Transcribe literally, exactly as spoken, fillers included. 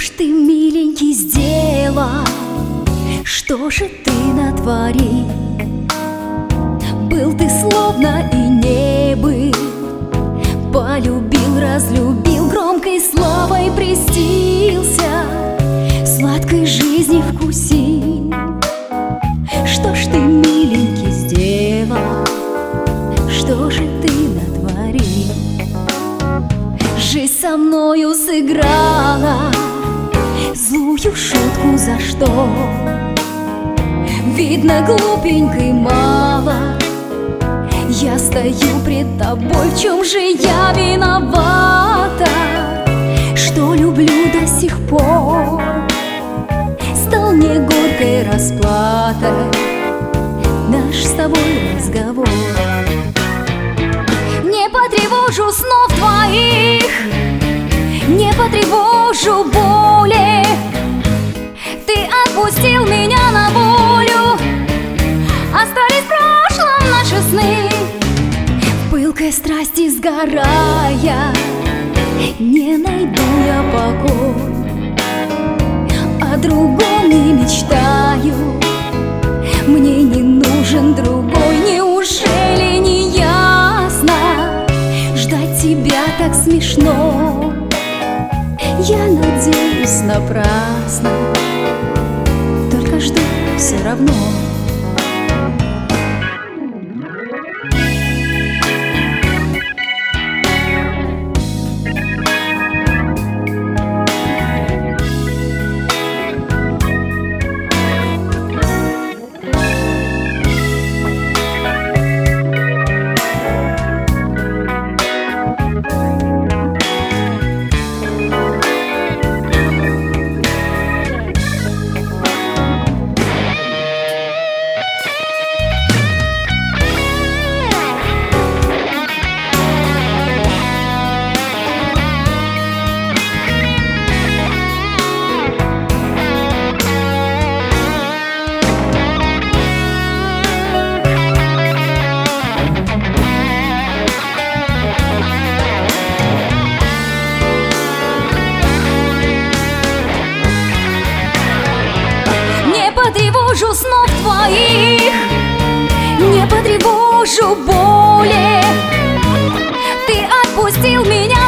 ж ты, миленький, сделал? Что же ты натворил? Был ты словно и не был, полюбил, разлюбил, громкой славой прельстился, сладкой жизни вкусил. Что ж ты, миленький, сделал? Что же ты натворил? Жизнь со мною сыграла злую шутку, за что? Видно, глупенькой мало. Я стою пред тобой, в чем же я виновата? Что люблю до сих пор стал мне горькой расплатой наш с тобой разговор. Не потревожу снов твоих, не потревожу боли. Ты отпустил меня на волю, остались в прошлом наши сны. В пылкой страсти сгорая, не найду я покой, о другом не мечтаю. Мне не нужен другой, неужели не ясно? Ждать тебя так смешно, я надеюсь напрасно, только жду все равно. Не потревожу снов твоих, не потревожу боли. Ты отпустил меня